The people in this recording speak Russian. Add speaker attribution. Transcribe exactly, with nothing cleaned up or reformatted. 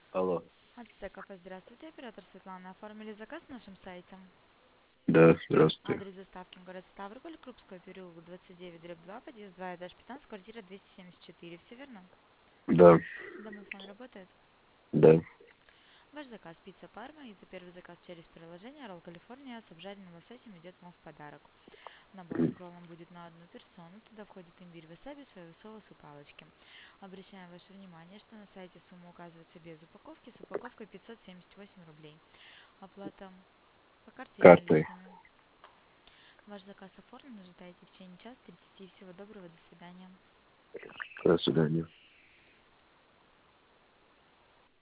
Speaker 1: Алло.
Speaker 2: АТТ кафе, здравствуйте, оператор Светлана. Оформили заказ на нашем сайте.
Speaker 1: Да, здравствуйте.
Speaker 2: Адрес доставки город Ставрополь, Крупского переулок, двадцать девять, дробь два, подъезд два, этаж пятнадцать, квартира двести семьдесят четыре. Все верно?
Speaker 1: Да,
Speaker 2: Домофон работает?
Speaker 1: да.
Speaker 2: Ваш заказ пицца Парма, и за первый заказ через приложение Ролл Калифорния с обжаренным лососем идет вам в подарок. Набор с кроллом будет на одну персону, туда входит имбирь, васаби, соевый соус и палочки. Обращаем ваше внимание, что на сайте сумма указывается без упаковки, с упаковкой пятьсот семьдесят восемь рублей. Оплата по карте или
Speaker 1: Картой.
Speaker 2: наличными. Ваш заказ оформлен, ожидайте в течение часа тридцати. Всего доброго, до свидания.
Speaker 1: До свидания.